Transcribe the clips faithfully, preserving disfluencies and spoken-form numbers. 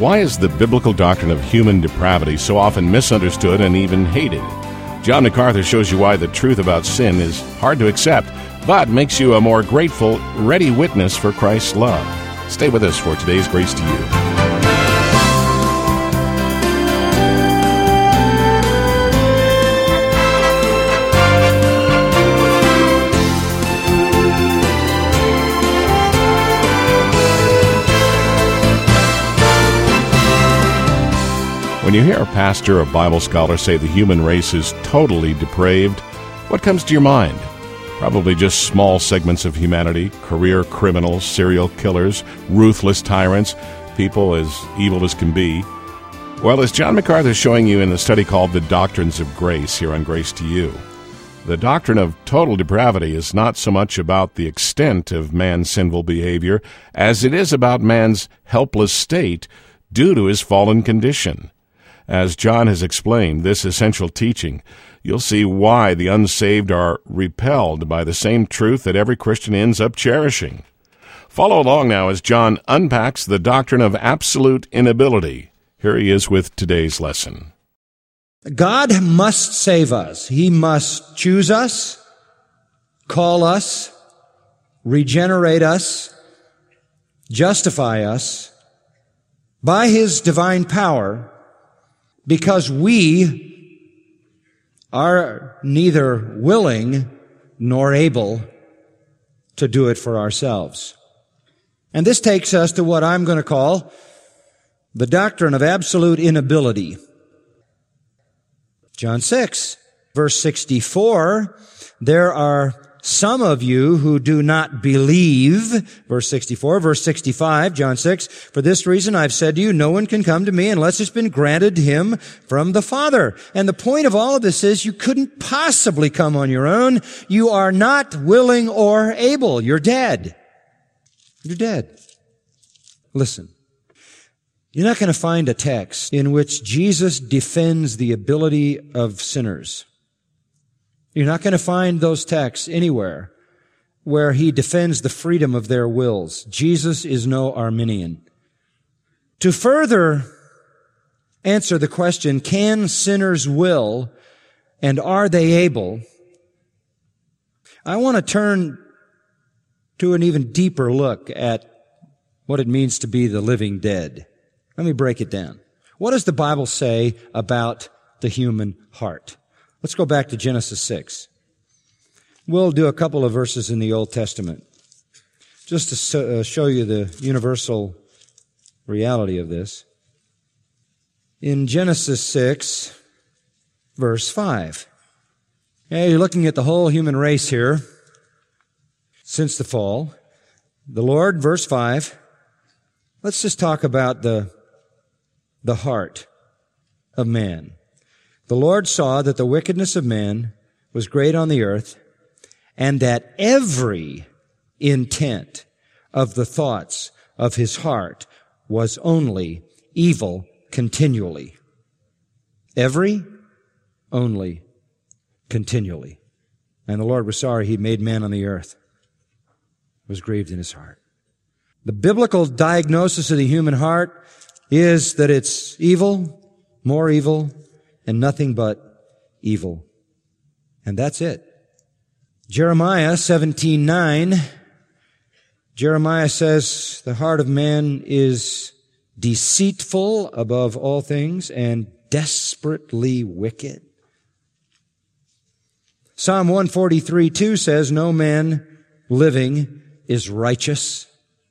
Why is the biblical doctrine of human depravity so often misunderstood and even hated? John MacArthur shows you why the truth about sin is hard to accept, but makes you a more grateful, ready witness for Christ's love. Stay with us for today's Grace to You. When you hear a pastor or Bible scholar say the human race is totally depraved, what comes to your mind? Probably just small segments of humanity, career criminals, serial killers, ruthless tyrants, people as evil as can be. Well, as John MacArthur is showing you in the study called The Doctrines of Grace here on Grace to You, the doctrine of total depravity is not so much about the extent of man's sinful behavior as it is about man's helpless state due to his fallen condition. As John has explained this essential teaching, you'll see why the unsaved are repelled by the same truth that every Christian ends up cherishing. Follow along now as John unpacks the doctrine of absolute inability. Here he is with today's lesson. God must save us. He must choose us, call us, regenerate us, justify us by His divine power, because we are neither willing nor able to do it for ourselves. And this takes us to what I'm going to call the doctrine of absolute inability. John six, verse sixty-four, there are some of you who do not believe, verse sixty-four, verse sixty-five, John six, for this reason I've said to you, no one can come to me unless it's been granted him from the Father. And the point of all of this is you couldn't possibly come on your own. You are not willing or able. You're dead. You're dead. Listen. You're not going to find a text in which Jesus defends the ability of sinners. You're not going to find those texts anywhere where He defends the freedom of their wills. Jesus is no Arminian. To further answer the question, can sinners will and are they able? I want to turn to an even deeper look at what it means to be the living dead. Let me break it down. What does the Bible say about the human heart? Let's go back to Genesis six. We'll do a couple of verses in the Old Testament just to show you the universal reality of this. In Genesis six, verse five. Yeah, you're looking at the whole human race here since the fall. The Lord, verse five. Let's just talk about the, the heart of man. The Lord saw that the wickedness of man was great on the earth, and that every intent of the thoughts of his heart was only evil continually. Every, only, continually. And the Lord was sorry He made man on the earth. He was grieved in His heart. The biblical diagnosis of the human heart is that it's evil, more evil, and nothing but evil. And that's it. Jeremiah seventeen nine, Jeremiah says, the heart of man is deceitful above all things and desperately wicked. Psalm one forty-three two says, no man living is righteous.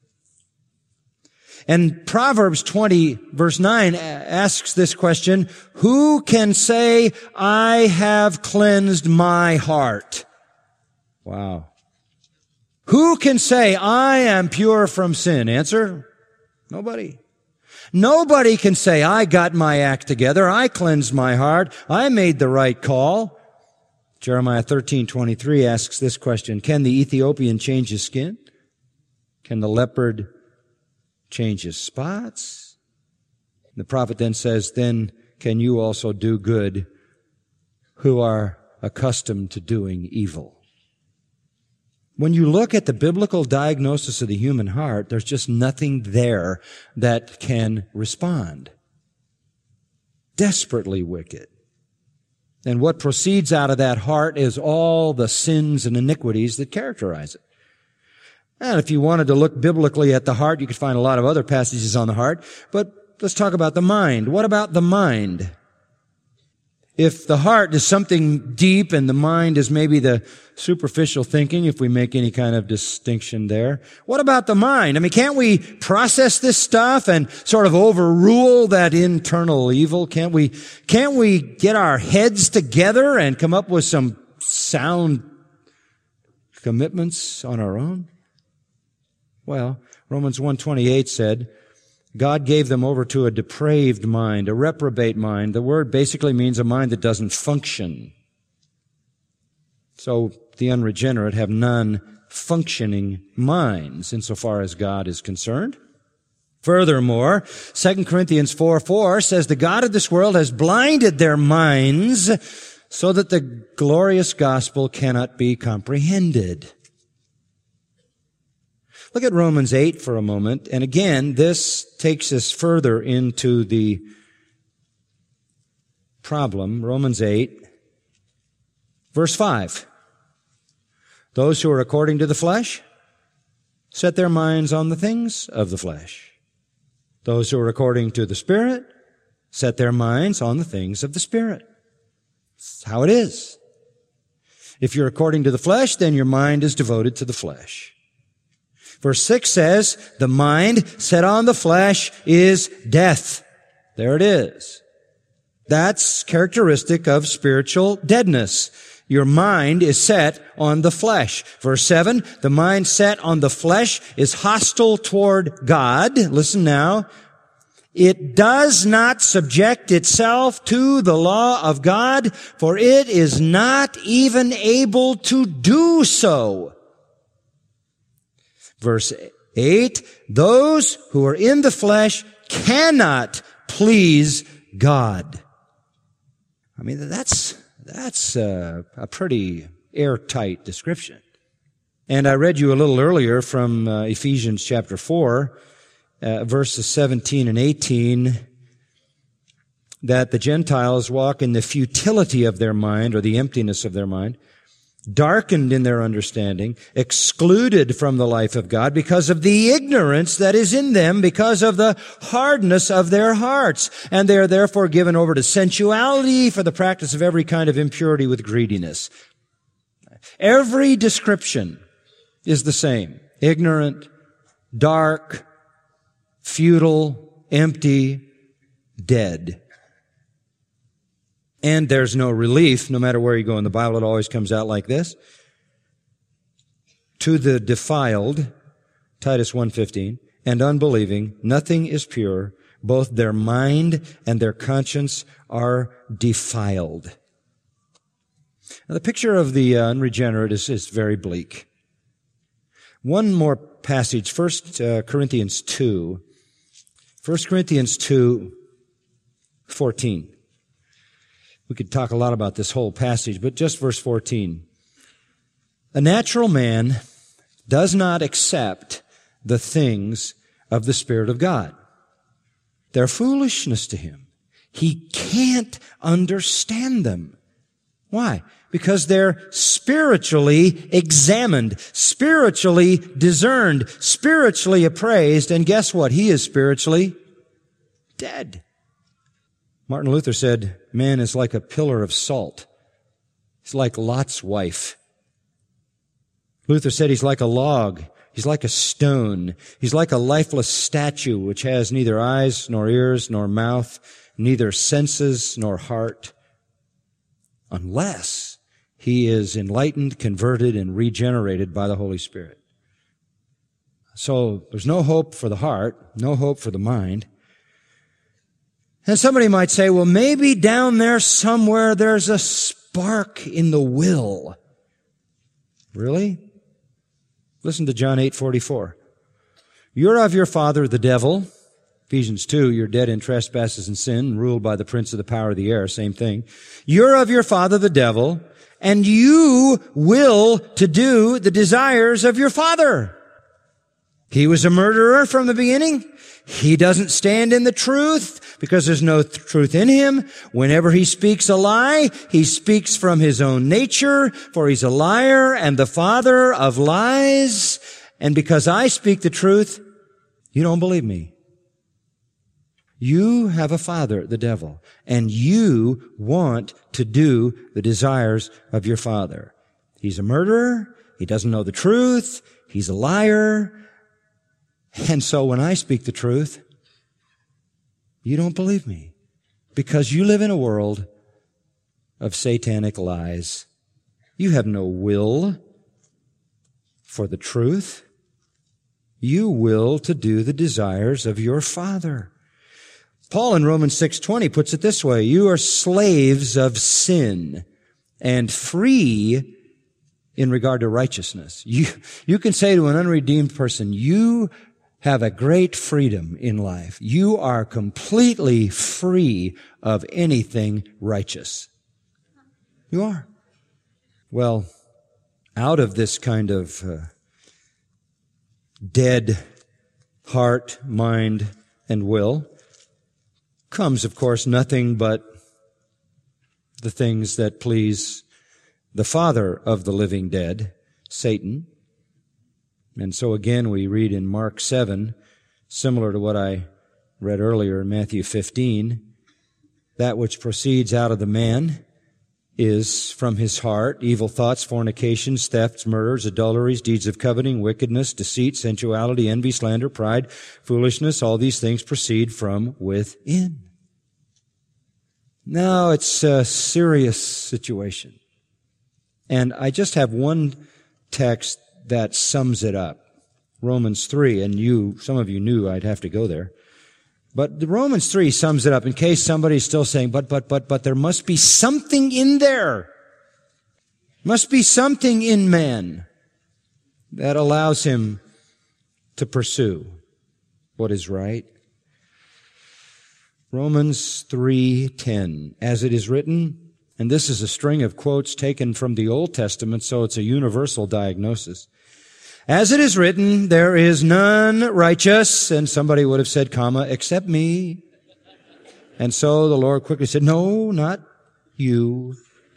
And Proverbs twenty, verse nine asks this question, who can say, I have cleansed my heart? Wow. Who can say, I am pure from sin? Answer, nobody. Nobody can say, I got my act together, I cleansed my heart, I made the right call. Jeremiah thirteen twenty-three asks this question, can the Ethiopian change his skin? Can the leopard change his spots? The prophet then says, then can you also do good who are accustomed to doing evil? When you look at the biblical diagnosis of the human heart, there's just nothing there that can respond. Desperately wicked. And what proceeds out of that heart is all the sins and iniquities that characterize it. And if you wanted to look biblically at the heart, you could find a lot of other passages on the heart. But let's talk about the mind. What about the mind? If the heart is something deep and the mind is maybe the superficial thinking, if we make any kind of distinction there, what about the mind? I mean, can't we process this stuff and sort of overrule that internal evil? Can't we, can't we get our heads together and come up with some sound commitments on our own? Well, Romans one twenty-eight said, God gave them over to a depraved mind, a reprobate mind. The word basically means a mind that doesn't function. So the unregenerate have non-functioning minds insofar as God is concerned. Furthermore, Second Corinthians four four says the God of this world has blinded their minds so that the glorious gospel cannot be comprehended. Look at Romans eight for a moment. And again, this takes us further into the problem. Romans eight, verse five. Those who are according to the flesh set their minds on the things of the flesh. Those who are according to the Spirit set their minds on the things of the Spirit. That's how it is. If you're according to the flesh, then your mind is devoted to the flesh. Verse six says, the mind set on the flesh is death. There it is. That's characteristic of spiritual deadness. Your mind is set on the flesh. Verse seven, the mind set on the flesh is hostile toward God. Listen now. It does not subject itself to the law of God, for it is not even able to do so. Verse eight, those who are in the flesh cannot please God. I mean, that's, that's a, a pretty airtight description. And I read you a little earlier from uh, Ephesians chapter four, uh, verses seventeen and eighteen, that the Gentiles walk in the futility of their mind, or the emptiness of their mind, darkened in their understanding, excluded from the life of God because of the ignorance that is in them, because of the hardness of their hearts. And they are therefore given over to sensuality for the practice of every kind of impurity with greediness. Every description is the same. Ignorant, dark, futile, empty, dead. And there's no relief, no matter where you go in the Bible, it always comes out like this. To the defiled, Titus one fifteen, and unbelieving, nothing is pure. Both their mind and their conscience are defiled. Now, the picture of the uh, unregenerate is, is very bleak. One more passage, First Corinthians two. First Corinthians two fourteen. We could talk a lot about this whole passage, but just verse fourteen. A natural man does not accept the things of the Spirit of God. They're foolishness to him. He can't understand them. Why? Because they're spiritually examined, spiritually discerned, spiritually appraised, and guess what? He is spiritually dead. Martin Luther said, man is like a pillar of salt. He's like Lot's wife. Luther said he's like a log. He's like a stone. He's like a lifeless statue which has neither eyes nor ears nor mouth, neither senses nor heart, unless he is enlightened, converted, and regenerated by the Holy Spirit. So there's no hope for the heart, no hope for the mind. And somebody might say, well, maybe down there somewhere there's a spark in the will. Really? Listen to John eight forty-four. You're of your father, the devil, Ephesians two, you're dead in trespasses and sin, ruled by the prince of the power of the air, same thing. You're of your father the devil, and you will to do the desires of your father. He was a murderer from the beginning. He doesn't stand in the truth because there's no th- truth in him. Whenever he speaks a lie, he speaks from his own nature, for he's a liar and the father of lies. And because I speak the truth, you don't believe me. You have a father, the devil, and you want to do the desires of your father. He's a murderer. He doesn't know the truth. He's a liar. And so when I speak the truth, you don't believe me because you live in a world of satanic lies. You have no will for the truth. You will to do the desires of your father. Paul in Romans six twenty puts it this way, you are slaves of sin and free in regard to righteousness. You, you can say to an unredeemed person, you have a great freedom in life. You are completely free of anything righteous. You are. Well, out of this kind of uh, dead heart, mind, and will comes, of course, nothing but the things that please the father of the living dead, Satan. And so again, we read in Mark seven, similar to what I read earlier in Matthew fifteen, that which proceeds out of the man is from his heart, evil thoughts, fornications, thefts, murders, adulteries, deeds of coveting, wickedness, deceit, sensuality, envy, slander, pride, foolishness. All these things proceed from within. Now, it's a serious situation. And I just have one text that sums it up. Romans three, and you, some of you knew I'd have to go there. But the Romans three sums it up in case somebody's still saying, but, but, but, but there must be something in there. Must be something in man that allows him to pursue what is right. Romans three ten, as it is written, and this is a string of quotes taken from the Old Testament, so it's a universal diagnosis. As it is written, there is none righteous, and somebody would have said, comma, except me. And so the Lord quickly said, no, not you.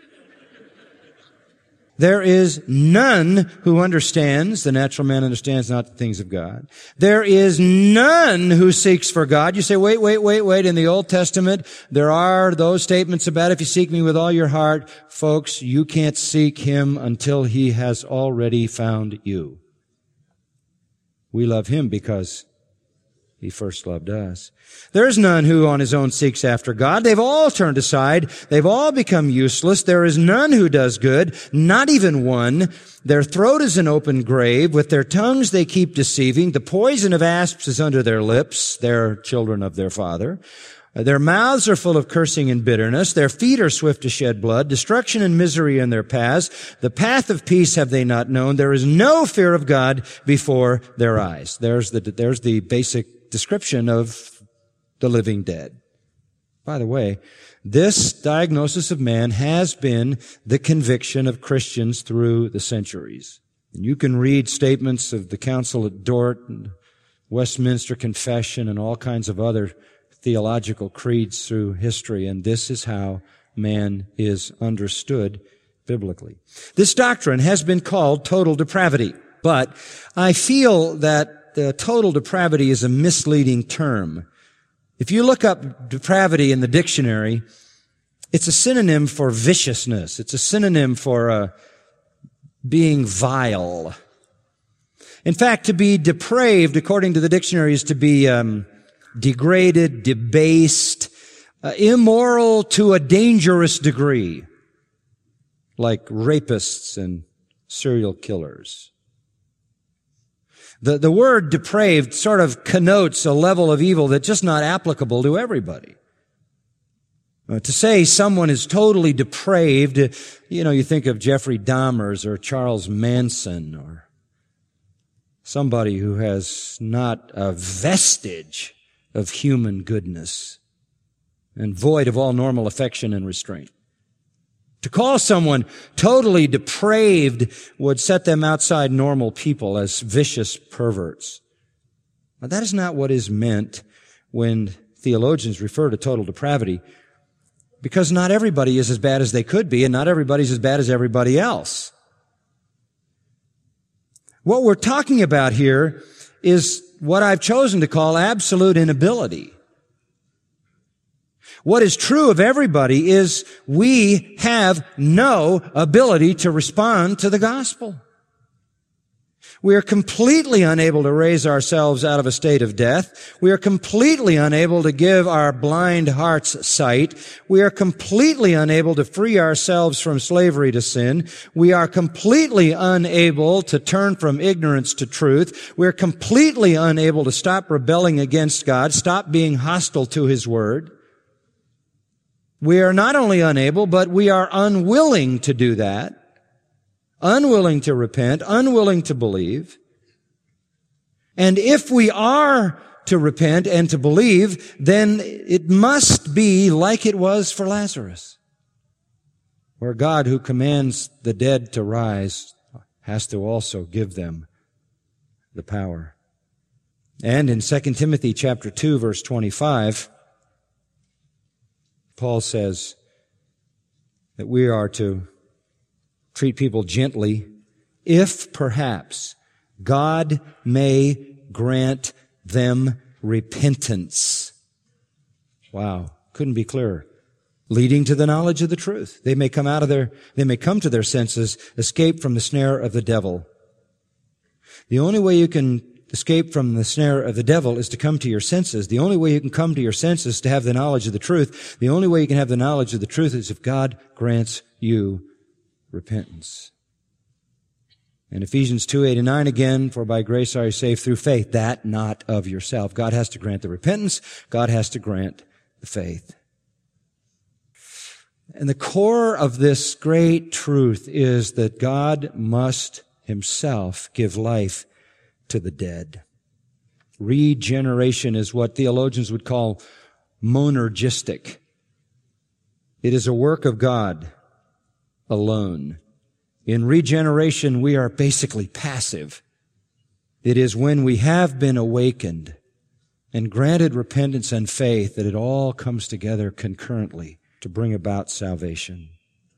There is none who understands. The natural man understands not the things of God. There is none who seeks for God. You say, wait, wait, wait, wait. In the Old Testament, there are those statements about if you seek me with all your heart. Folks, you can't seek him until he has already found you. We love him because he first loved us. There's none who on his own seeks after God. They've all turned aside. They've all become useless. There is none who does good, not even one. Their throat is an open grave. With their tongues they keep deceiving. The poison of asps is under their lips. They're children of their father. Their mouths are full of cursing and bitterness. Their feet are swift to shed blood. Destruction and misery in their paths. The path of peace have they not known. There is no fear of God before their eyes. There's the, there's the basic description of the living dead. By the way, this diagnosis of man has been the conviction of Christians through the centuries. And you can read statements of the Council at Dort and Westminster Confession and all kinds of other theological creeds through history, and this is how man is understood biblically. This doctrine has been called total depravity, but I feel that the total depravity is a misleading term. If you look up depravity in the dictionary, it's a synonym for viciousness. It's a synonym for uh, being vile. In fact, to be depraved, according to the dictionary, is to be um, degraded, debased, uh, immoral to a dangerous degree, like rapists and serial killers. The, the word depraved sort of connotes a level of evil that's just not applicable to everybody. Uh, to say someone is totally depraved, you know, you think of Jeffrey Dahmer or Charles Manson or somebody who has not a vestige of human goodness and void of all normal affection and restraint. To call someone totally depraved would set them outside normal people as vicious perverts. Now, that is not what is meant when theologians refer to total depravity, because not everybody is as bad as they could be, and not everybody's as bad as everybody else. What we're talking about here is what I've chosen to call absolute inability. What is true of everybody is we have no ability to respond to the gospel. We are completely unable to raise ourselves out of a state of death. We are completely unable to give our blind hearts sight. We are completely unable to free ourselves from slavery to sin. We are completely unable to turn from ignorance to truth. We are completely unable to stop rebelling against God, stop being hostile to His Word. We are not only unable, but we are unwilling to do that. Unwilling to repent, unwilling to believe. And if we are to repent and to believe, then it must be like it was for Lazarus, where God, who commands the dead to rise, has to also give them the power. And in Second Timothy chapter two, verse twenty-five, Paul says that we are to treat people gently, if perhaps God may grant them repentance. Wow, couldn't be clearer. Leading to the knowledge of the truth. They may come out of their, they may come to their senses, escape from the snare of the devil. The only way you can escape from the snare of the devil is to come to your senses. The only way you can come to your senses is to have the knowledge of the truth. The only way you can have the knowledge of the truth is if God grants you repentance. In Ephesians two, eight and nine again, for by grace are you saved through faith, that not of yourself. God has to grant the repentance. God has to grant the faith. And the core of this great truth is that God must Himself give life to the dead. Regeneration is what theologians would call monergistic. It is a work of God alone. In regeneration, we are basically passive. It is when we have been awakened and granted repentance and faith that it all comes together concurrently to bring about salvation.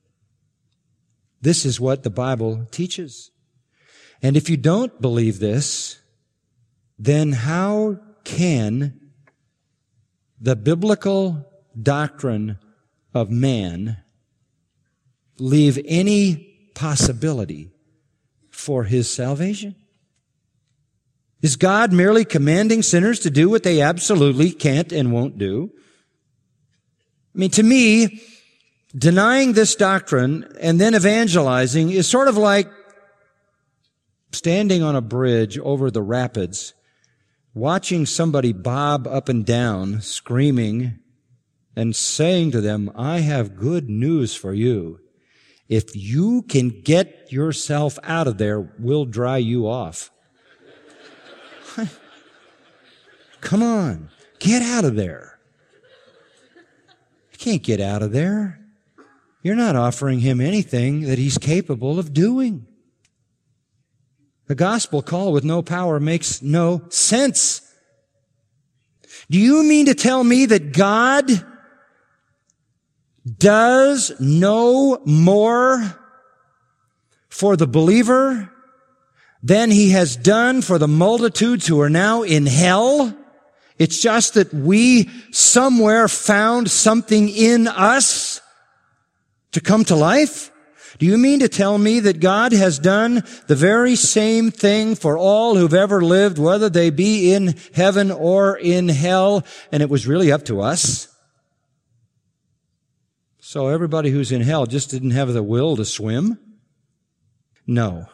This is what the Bible teaches. And if you don't believe this, then how can the biblical doctrine of man leave any possibility for his salvation? Is God merely commanding sinners to do what they absolutely can't and won't do? I mean, to me, denying this doctrine and then evangelizing is sort of like standing on a bridge over the rapids, watching somebody bob up and down, screaming, and saying to them, I have good news for you. If you can get yourself out of there, we'll dry you off. Come on, get out of there. You can't get out of there. You're not offering him anything that he's capable of doing. The gospel call with no power makes no sense. Do you mean to tell me that God does no more for the believer than he has done for the multitudes who are now in hell? It's just that we somewhere found something in us to come to life? Do you mean to tell me that God has done the very same thing for all who've ever lived, whether they be in heaven or in hell, and it was really up to us? So everybody who's in hell just didn't have the will to swim? No.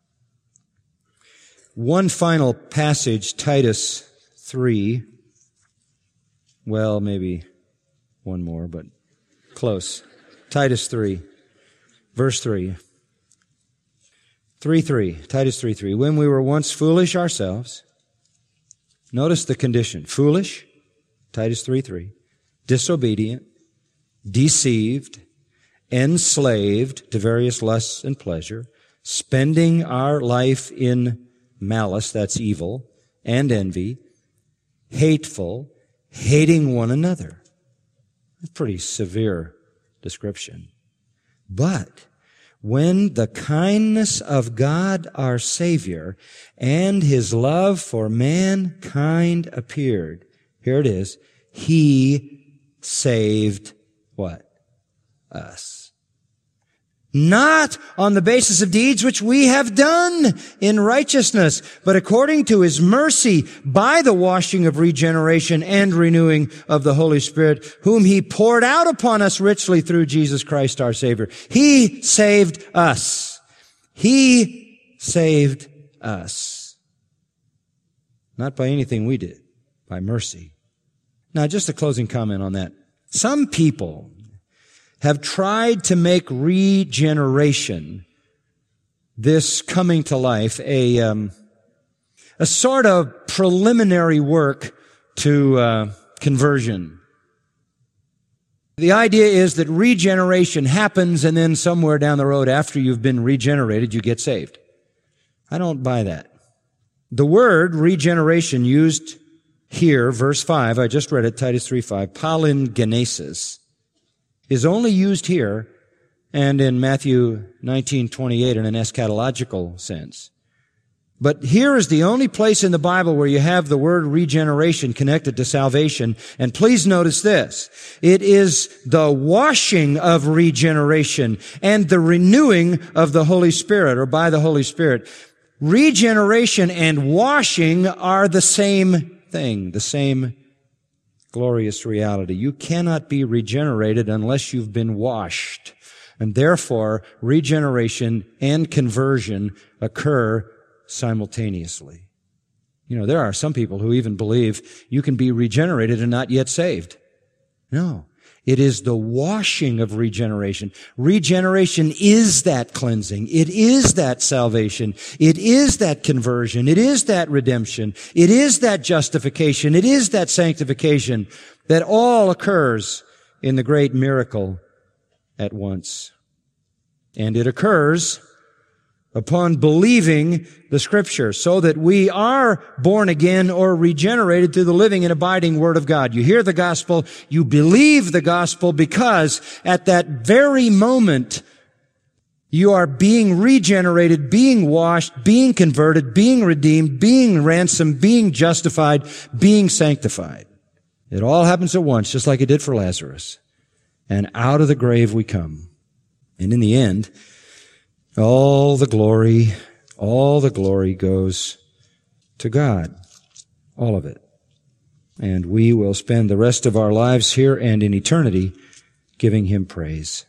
One final passage, Titus three. Well, maybe one more, but close. Titus three, verse three. three three, Titus three three. When we were once foolish ourselves, notice the condition, foolish, Titus three three. Disobedient, deceived, enslaved to various lusts and pleasure, spending our life in malice, that's evil, and envy, hateful, hating one another. A pretty severe description. But when the kindness of God our Savior and His love for mankind appeared, here it is, He saved what? Us. Not on the basis of deeds which we have done in righteousness, but according to His mercy by the washing of regeneration and renewing of the Holy Spirit, whom He poured out upon us richly through Jesus Christ our Savior. He saved us. He saved us. Not by anything we did, by mercy. Now, just a closing comment on that. Some people have tried to make regeneration, this coming to life, a um, a sort of preliminary work to uh, conversion. The idea is that regeneration happens, and then somewhere down the road, after you've been regenerated, you get saved. I don't buy that. The word regeneration used here, verse five, I just read it, Titus three five, palingenesis, is only used here and in Matthew nineteen twenty-eight in an eschatological sense. But here is the only place in the Bible where you have the word regeneration connected to salvation. And please notice this. It is the washing of regeneration and the renewing of the Holy Spirit, or by the Holy Spirit. Regeneration and washing are the same thing, the same glorious reality. You cannot be regenerated unless you've been washed. And therefore, regeneration and conversion occur simultaneously. You know, there are some people who even believe you can be regenerated and not yet saved. No. It is the washing of regeneration. Regeneration is that cleansing. It is that salvation. It is that conversion. It is that redemption. It is that justification. It is that sanctification that all occurs in the great miracle at once. And it occurs upon believing the Scripture, so that we are born again or regenerated through the living and abiding Word of God. You hear the gospel, you believe the gospel, because at that very moment you are being regenerated, being washed, being converted, being redeemed, being ransomed, being justified, being sanctified. It all happens at once, just like it did for Lazarus. And out of the grave we come. And in the end, all the glory, all the glory goes to God. All of it. And we will spend the rest of our lives here and in eternity giving Him praise.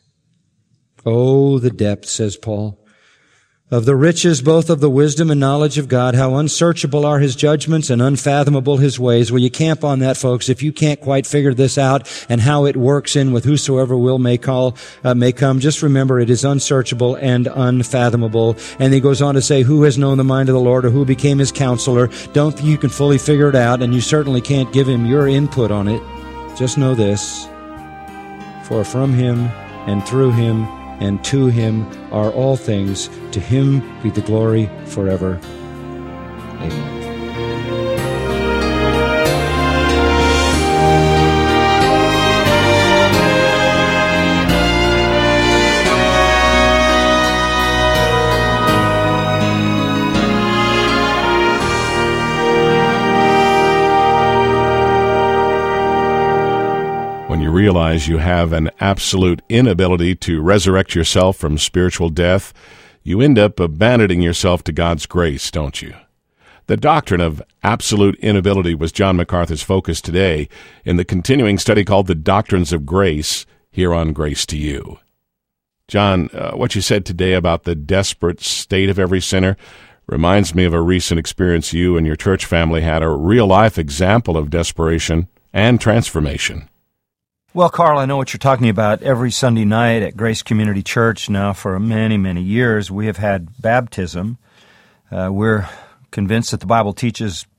Oh, the depth, says Paul, of the riches both of the wisdom and knowledge of God, how unsearchable are His judgments and unfathomable His ways. Well, you camp on that, folks. If you can't quite figure this out and how it works in with whosoever will may call, uh, may come, just remember it is unsearchable and unfathomable. And he goes on to say, who has known the mind of the Lord, or who became His counselor? Don't think you can fully figure it out, and you certainly can't give Him your input on it. Just know this, for from Him and through Him and to Him are all things. To Him be the glory forever. Amen. When you realize you have an absolute inability to resurrect yourself from spiritual death, you end up abandoning yourself to God's grace, don't you? The doctrine of absolute inability was John MacArthur's focus today in the continuing study called The Doctrines of Grace, here on Grace to You. John, uh, what you said today about the desperate state of every sinner reminds me of a recent experience you and your church family had, a real-life example of desperation and transformation. Well, Carl, I know what you're talking about. Every Sunday night at Grace Community Church now for many, many years, we have had baptism. Uh, we're convinced that the Bible teaches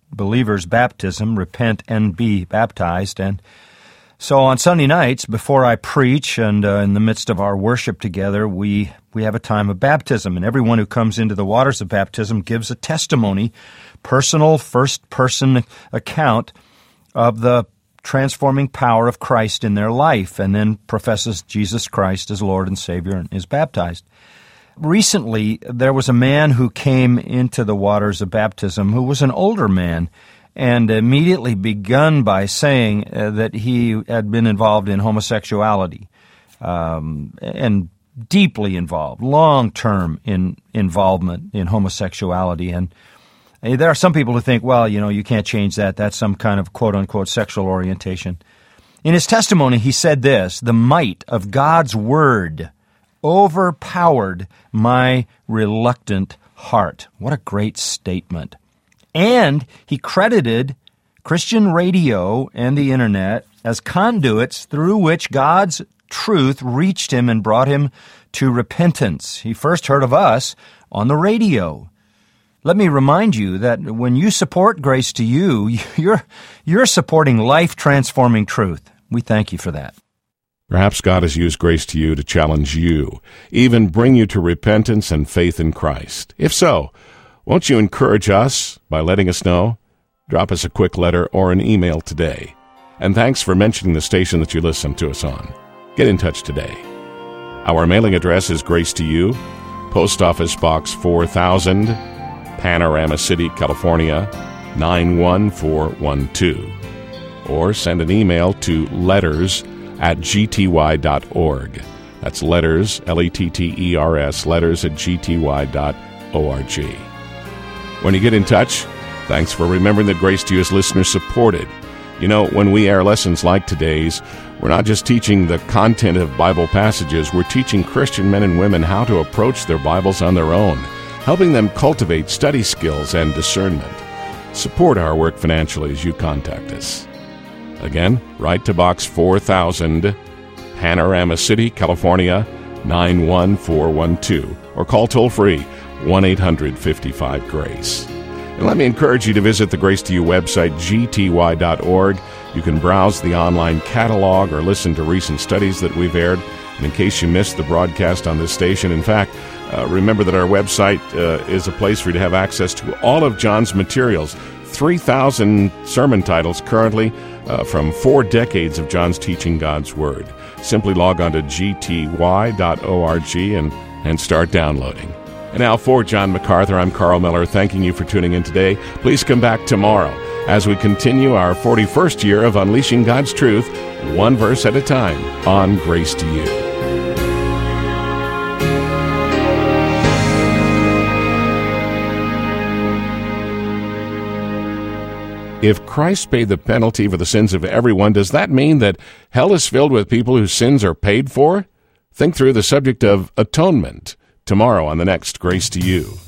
believer's baptism, repent and be baptized. And so on Sunday nights, before I preach and uh, in the midst of our worship together, we, we have a time of baptism. And everyone who comes into the waters of baptism gives a testimony, personal, first-person account of the transforming power of Christ in their life, and then professes Jesus Christ as Lord and Savior and is baptized. Recently, there was a man who came into the waters of baptism who was an older man, and immediately begun by saying uh, that he had been involved in homosexuality, um, and deeply involved, long-term in involvement in homosexuality. And there are some people who think, well, you know, you can't change that. That's some kind of quote-unquote sexual orientation. In his testimony, he said this: the might of God's Word overpowered my reluctant heart. What a great statement. And he credited Christian radio and the Internet as conduits through which God's truth reached him and brought him to repentance. He first heard of us on the radio. Let me remind you that when you support Grace to You, you're, you're supporting life-transforming truth. We thank you for that. Perhaps God has used Grace to You to challenge you, even bring you to repentance and faith in Christ. If so, won't you encourage us by letting us know? Drop us a quick letter or an email today. And thanks for mentioning the station that you listen to us on. Get in touch today. Our mailing address is Grace to You, Post Office Box four thousand, Panorama City, California, nine one four one two. Or send an email to letters at g t y dot org. That's letters, L E T T E R S, letters at g t y dot org. When you get in touch, thanks for remembering that Grace to You is listener-supported. You know, when we air lessons like today's, we're not just teaching the content of Bible passages, we're teaching Christian men and women how to approach their Bibles on their own, helping them cultivate study skills and discernment. Support our work financially as you contact us. Again, write to Box four thousand, Panorama City, California, nine one four one two, or call toll-free one eight hundred fifty-five GRACE. And let me encourage you to visit the Grace to You website, g t y dot org. You can browse the online catalog or listen to recent studies that we've aired. And in case you missed the broadcast on this station, in fact, uh, remember that our website uh, is a place for you to have access to all of John's materials. three thousand sermon titles currently uh, from four decades of John's teaching God's Word. Simply log on to g t y dot org and, and start downloading. And now for John MacArthur, I'm Carl Miller, thanking you for tuning in today. Please come back tomorrow as we continue our forty-first year of Unleashing God's Truth, one verse at a time, on Grace to You. If Christ paid the penalty for the sins of everyone, does that mean that hell is filled with people whose sins are paid for? Think through the subject of atonement tomorrow on the next Grace to You.